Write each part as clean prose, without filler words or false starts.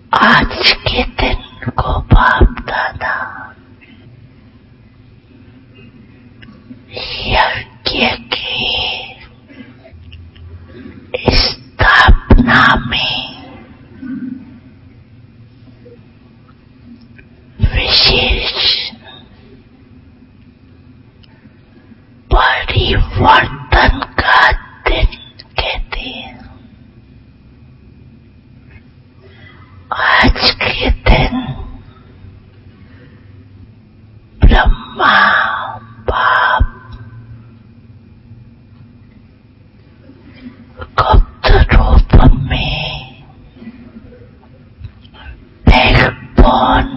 आज के दिन को बाप दादा यज्ञ की स्थापना में विशेष परिवर्तन का दिन कहते हैं। आज के दिन ब्रह्मा बाप गुप्त रूप में बैकबोन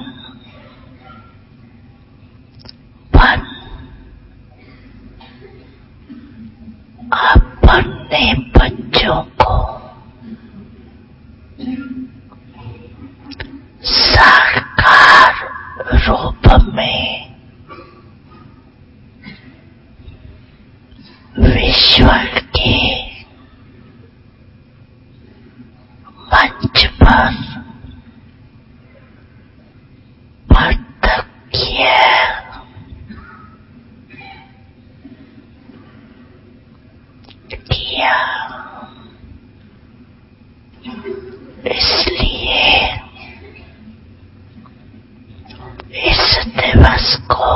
बन अपने बच्चों को साकार रूप में विश्व के मंच पर प्रत्यक्ष किया। इसलिए इस दिवस को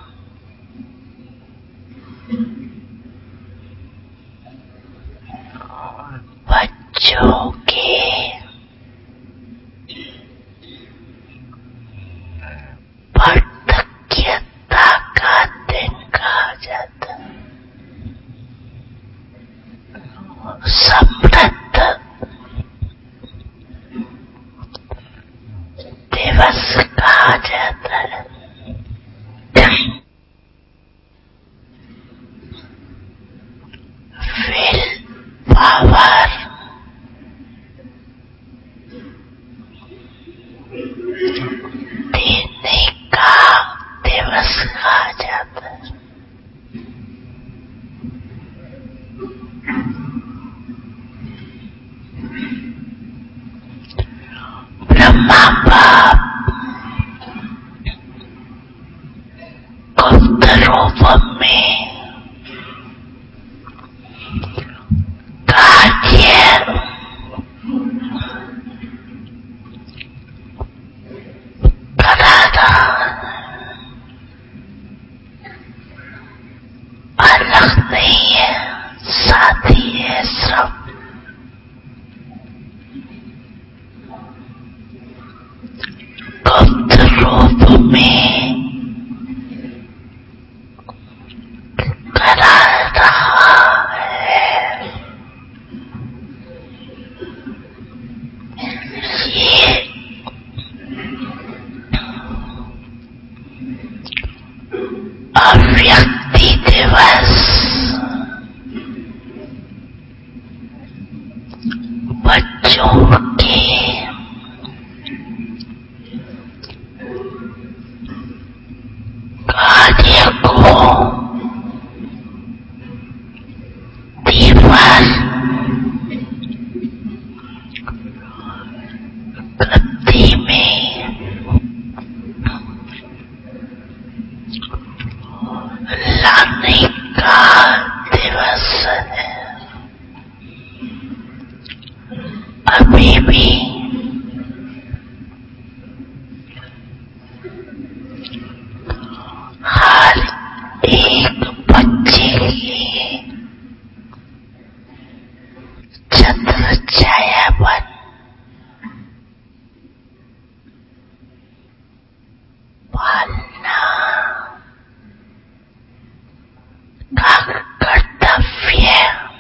बच्चों के प्रत्यक्षता का दिन कहा जाता है। समृद्ध दिवस कहा जाता है। विल पावर देने का दिवस कहा जाता है। ब्रह्मा बाप गुप्त रूप में कार्य कराना अलग नहीं है, साथ ही है श्रम। गुप्त रूप में करा रहा है। ये अव्यक्ति दिवस बच्चों के कार्य को तीव्र गति में लाने का दिवस है। अभी भी हर एक बच्चे के लिए छत्र छाया बन पालना का कर्तव्य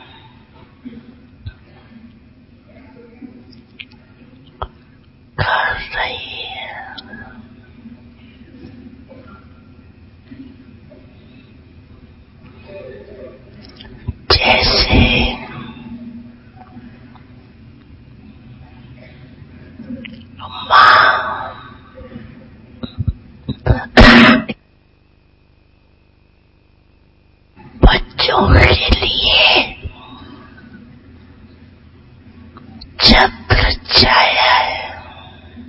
कर रही है। जैसे माँ बच्चों के लिए छत्र छाया है,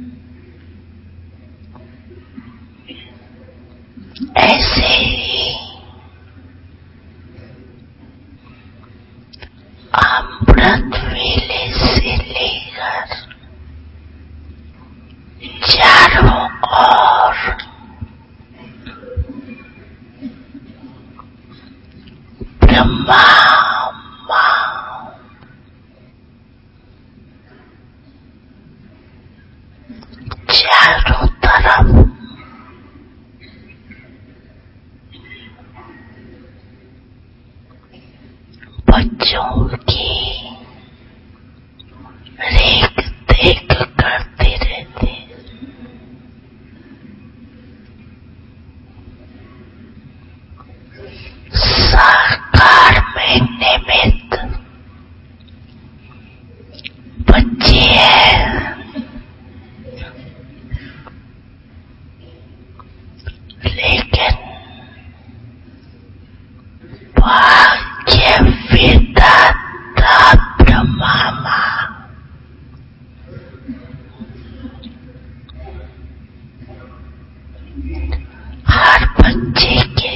चारों तरफ बच्चों की रेख देख करते रहते। साकार में निमित्त बच्चे हैं, लेकिन भाग्य विधाता ब्रह्मा हर बच्चे के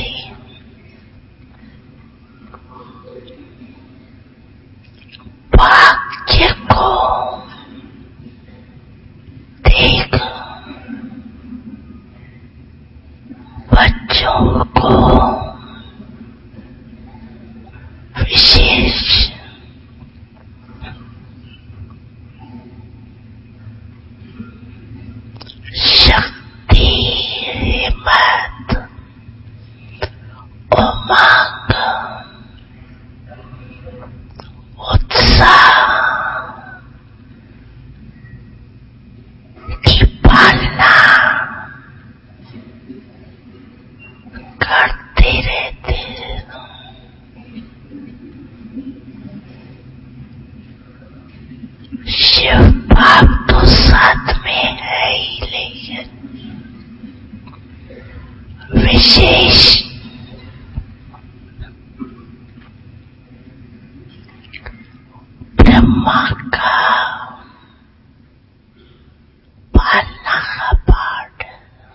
भाग्य को देख बच्चों को विशेष शक्ति, हिम्मत, उमंग, उत्साह की पालना करते रहते। शिव बाप तो साथ में है ही, लेकिन विशेष ब्रह्मा का पालना का पाठ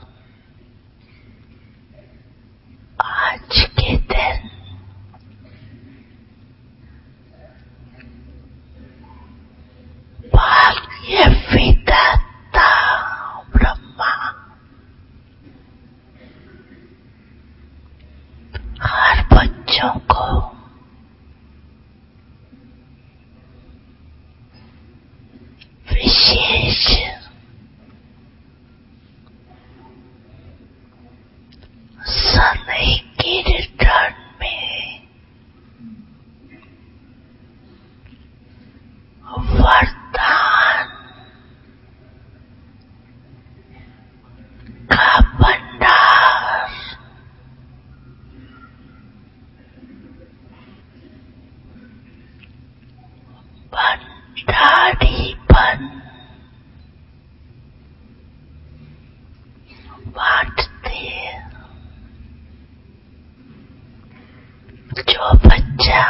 आज के दिन भाग्य विधाता ब्रह्मा हर बच्चों को विशेष समय के रिटर्न में वरदान का भंडार भंडारीपन बांटते। जो बच्चा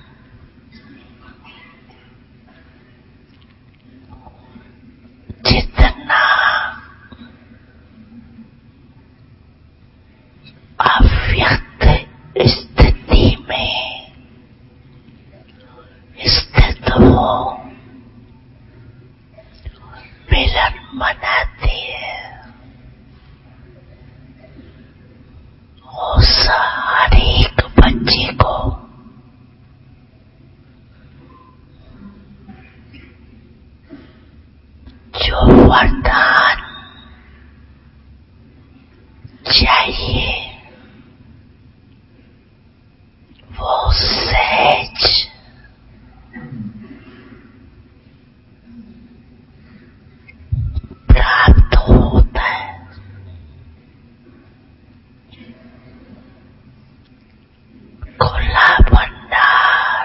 जितना अव्यक्त स्थिति में स्थित हो मिलन मनाते हैं, उस हर एक बच्चे को जो वरदान चाहिए वो सहज प्राप्त होता है। खुला भंडार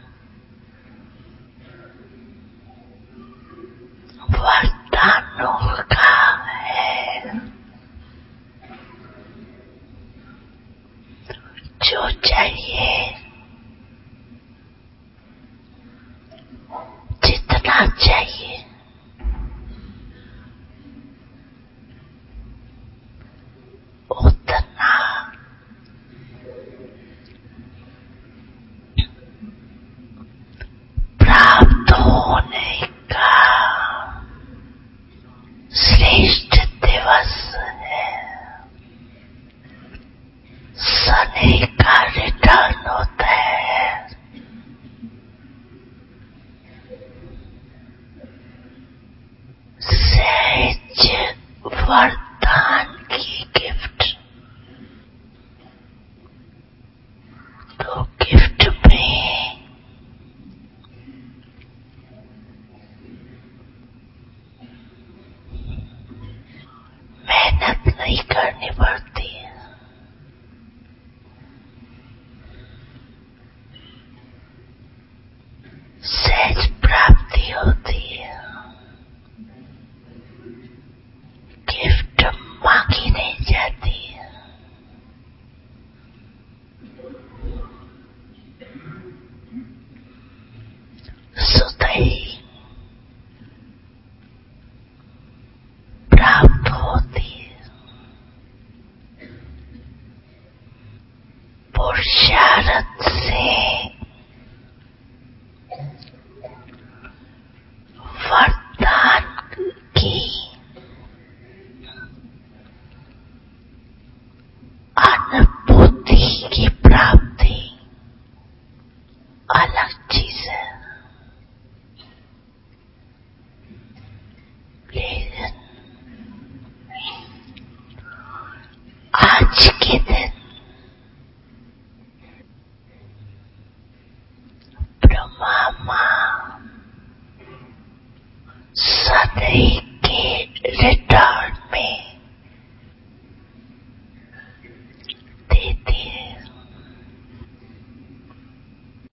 वरदानों का है। जो चाहिए जितना चाहिए उतना प्राप्त होने का वरदान की गिफ्ट, तो गिफ्ट में मेहनत नहीं करनी पड़ती, सहज प्राप्ति होती है। गिफ्ट मांगी नहीं जाती है। सुधई प्राप्त होती है। पुरुषार्थ से वरदान की अनुभूति की प्राप्ति अलग चीज है, लेकिन आज के दिन ब्रह्मा मां सदैव के रिटर्न